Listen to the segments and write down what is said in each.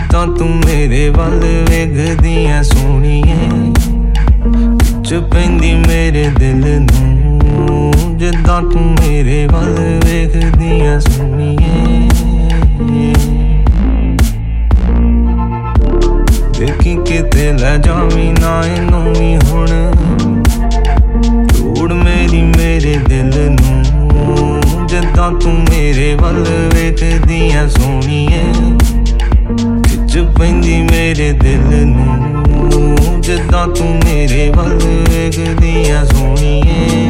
ਜਿੱਦਾਂ ਤੂੰ ਮੇਰੇ ਵੱਲ ਵੇਖਦੀ ਐ ਸੋਹਣੀਏ, ਖਿੱਚ ਪੈਂਦੀ ਮੇਰੇ ਦਿਲ ਨੂੰ। ਜਿੱਦਾਂ ਤੂੰ ਮੇਰੇ ਵੱਲ ਵੇਖਦੀ ਐ ਸੋਹਣੀਏ, ਦੇਖੀ ਕਿਤੇ ਲੈ ਜਾਵੀਂ ਨਾ ਇਹਨੂੰ ਵੀ ਹੁਣ, ਲੋੜ ਮੇਰੀ ਮੇਰੇ ਦਿਲ ਨੂੰ। ਜਿੱਦਾਂ ਤੂੰ ਮੇਰੇ ਵੱਲ ਵੇਖਦੀ ਐ ਸੋਹਣੀਏ, ਖਿੱਚ ਪੈਂਦੀ ਮੇਰੇ ਦਿਲ ਨੂੰ। ਜਿੱਦਾਂ ਤੂੰ ਮੇਰੇ ਵੱਲ ਵੇਖਦੀ ਐ ਸੋਹਣੀਏ।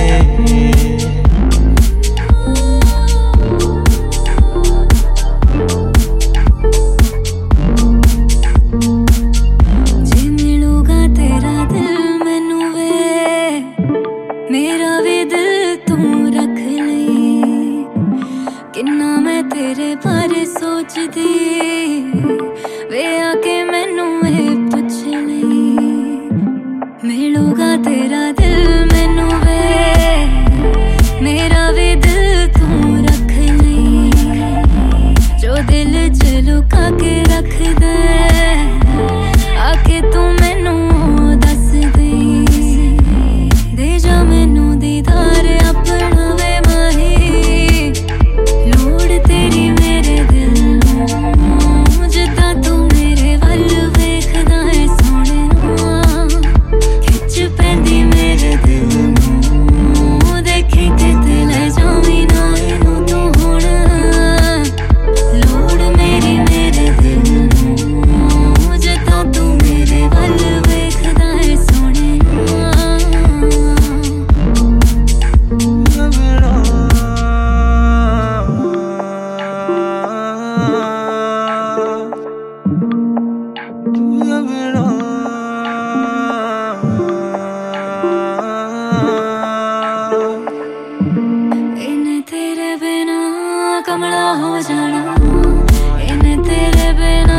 मेरा भी दिल तू रख लई, किन्ना मैं तेरे बारे सोचदी वे आके मैनू पुछ लई। मिलूगा तेरा दिल मैनू वे, मेरा भी दिल तू रख लई। जो दिल च लुका के रख दे आके तू मैनू दस दे। दे जा मैनू दीदार अपना वे माही, लोड़ तेरी मेरे दिल नूं। जिद्दां तू मेरे वल वेखदा है सोहणिया, खिच पैंदी मेरे दिल नूं। देखी किते ले जावीं ना इनू तू हुण, लोड़ मेरी मेरे दिल नूं। जिद्दां तू मेरे वल वेखदा है सोहणिया। इन्हें तेरे बिना कमला हो जाना, इन्हें तेरे बिना